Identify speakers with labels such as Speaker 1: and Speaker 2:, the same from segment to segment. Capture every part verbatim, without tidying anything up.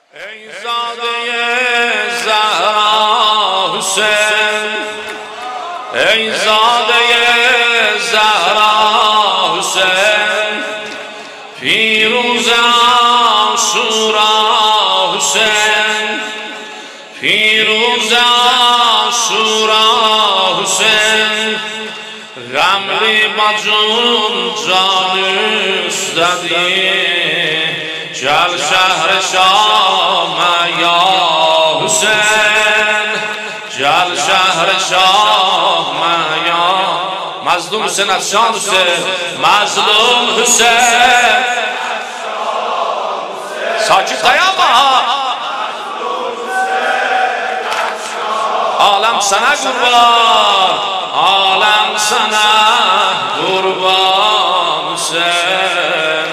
Speaker 1: ای زاده زهرا حسین، ای زاده زهرا حسین، پیروز عاشورا حسین، پیروز عاشورا حسین، غملی با جون جانش دادی، جل شهر شام یا حسین، جل شهر شام یا مظلوم حسین از شان حسین، مظلوم حسین ساکت قیام عالم سنه قربان، عالم سنه قربان حسین،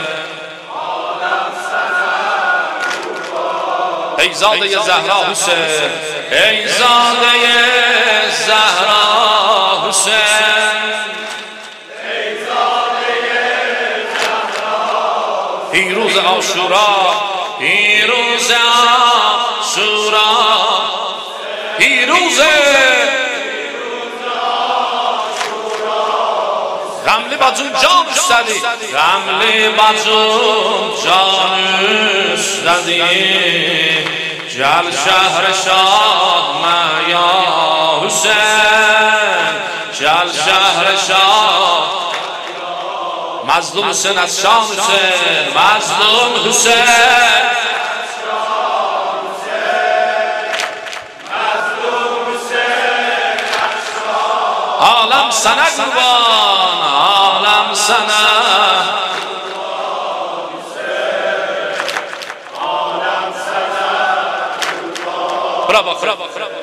Speaker 1: ای زاده زهرا حسین، ای زاده زهرا حسین، ای زاده زهرا، پیروز عاشورا، پیروز عاشورا، پیروز غملی با جون جانش دادی، غملی با جون جانش دادی، جل شهر شاه یا حسین، جل شهر شاه مظلوم حسین از شان حسین، مظلوم حسین عالم سنه قربان، عالم سنه برابا برابا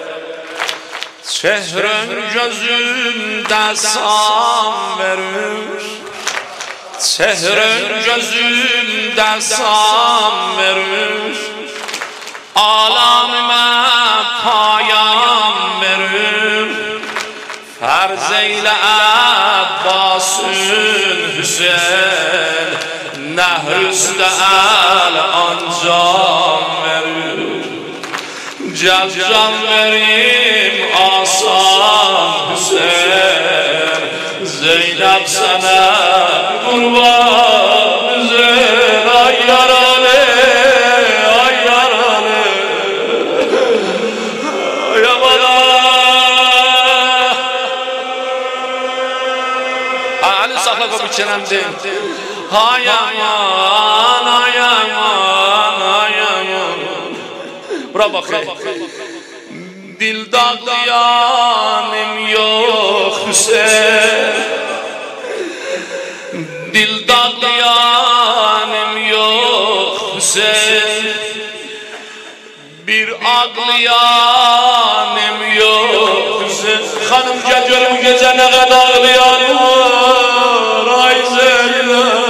Speaker 1: چهرم gözüm desam verir، çehren gözüm desam verir، alemime payam verir، فرض ایل عباسın Hüseyin، nehrüste el ancam verir، Gel can verim asan Hüseyin، Zeynep sana kurban Hüseyin، ay yaralı, ay yaralı, ay yaralı. Ali sakla kopi çenemdin. Hay aman, hay aman, hay aman. Bura bakayım. Dil dağlayanım yok Hüseyin, dil dağlayanım yok Hüseyin, bir ağlayanım yok Hüseyin. Hanım gel gör bu gece ne kadar ağlayanım var, ay Zeynep.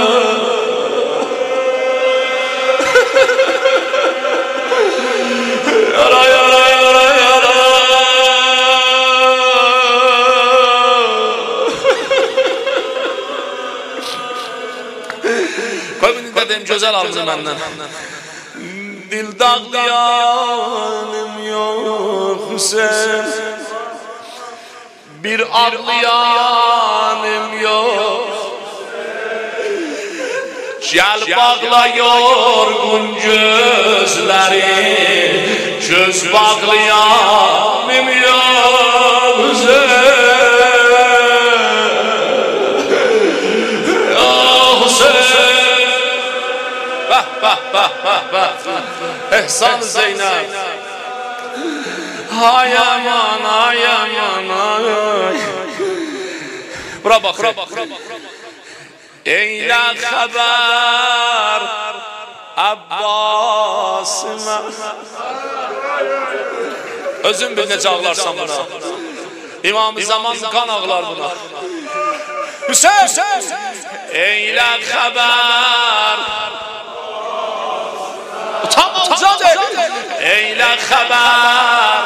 Speaker 1: Yara yara yara yara. Koy bunu dedim güzel aldı benden. Dil dağlayanım yok Hüseyin, bir ağlayanım yok. Gel bağla yorgun gözleri, göz bağlayanım yok Hüseyin, ah Hüseyin. Bah bah bah bah bah, ehsan Zeynep. Hay aman, hay aman, hay. Bura bak, bura bak. Eyle haber Abbas'ıma, özün bil necə ağlarsan buna, İmam-ı Zaman kan ağlar buna. Hüseyin, eyle haber, utanma utanma, eyle haber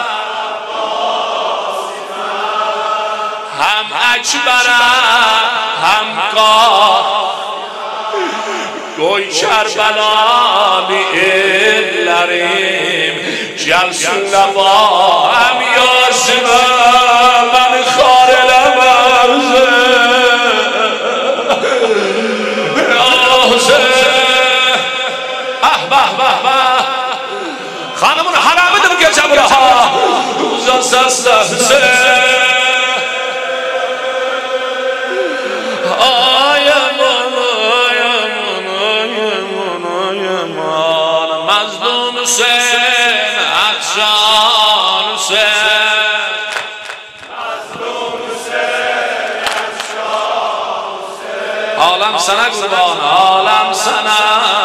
Speaker 1: hem Ekber'e hem Qâ, koy Kerbelalı elleri gelsin laba hem Yasin'e beni khar elemez ah bah bah bah hanımın haramidir gece bıraha uzan sesle Hüseyin ay aman ay aman ay aman ay aman mazlum Hüseyin akşam Hüseyin mazlum Hüseyin akşam Hüseyin alem sana kurban alem sana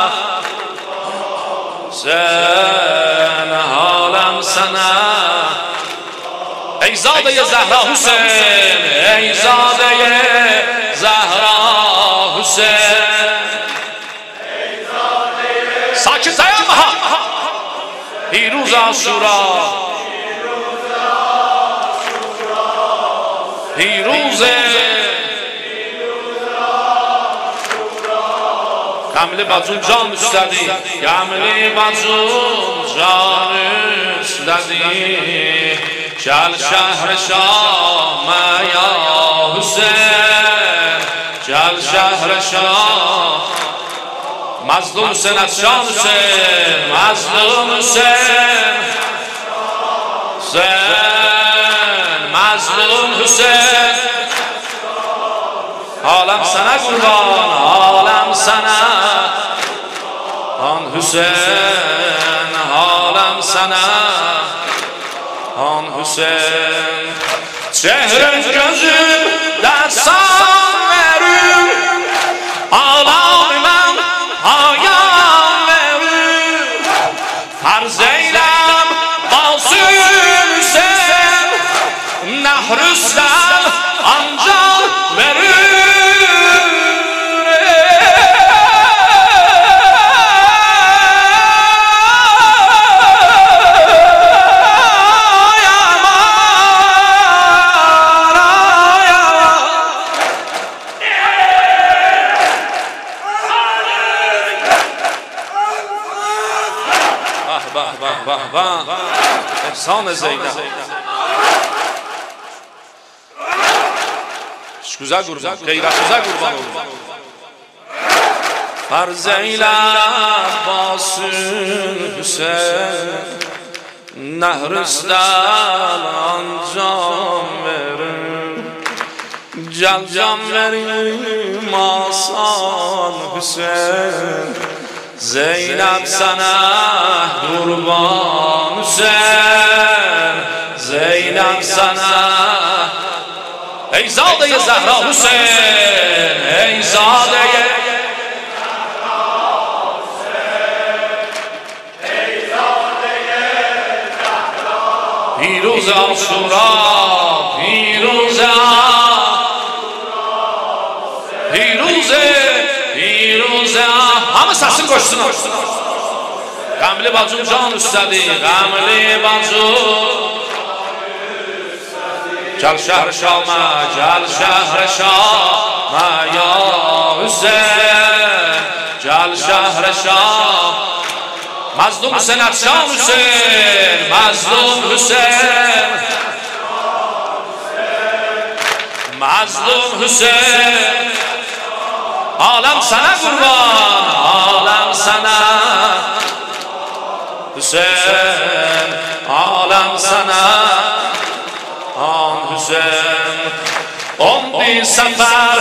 Speaker 1: sen alem sana ey zade-i Zehra Hüseyin ey zade-i Zehra Hüseyin sakit dayanma ha Piruz Aşura Piruz Kamili bacım can üstədi Kamili bacım can üstədi Gel şehre Şam'a ya Hüseyin Gel şehre Şam Mazlum Hüseyin Akşam Hüseyin Mazlum Hüseyin Hüseyin Mazlum Hüseyin Alem sana kurban alem sana An Hüseyin alem sana An Hüseyin Çehren gözüm dersan verim Ağlamam hayal verim Farz eylem bazı Hüseyin Nehrüstem ancak verim Vah vah vah efsane Zeynep güzel kurban gayretinize kurban olun farz eyle basın Hüseyin nehrüstel ancam verin can can verim asan Hüseyin Zeynep sana kurban Hüseyin Zeynep sana ey zade-i Zehra Hüseyin ey zade-i Zehra Hüseyin ey zade-i Zehra Piruz Aşura Piruz Piruz Piruz hamı səsini qoşsunlar Qəmli bacım can üstədi Qəmli bacım Gəl şəhər Şam'a Gəl şəhər Şam'a ya Hüseyin Gəl şəhər Şam Mazlum Hüseyin Akşam Hüseyin Mazlum Hüseyin Mazlum Hüseyin Alem sana kurban, alem sana Hüseyin, alem sana An Hüseyin On bin sefer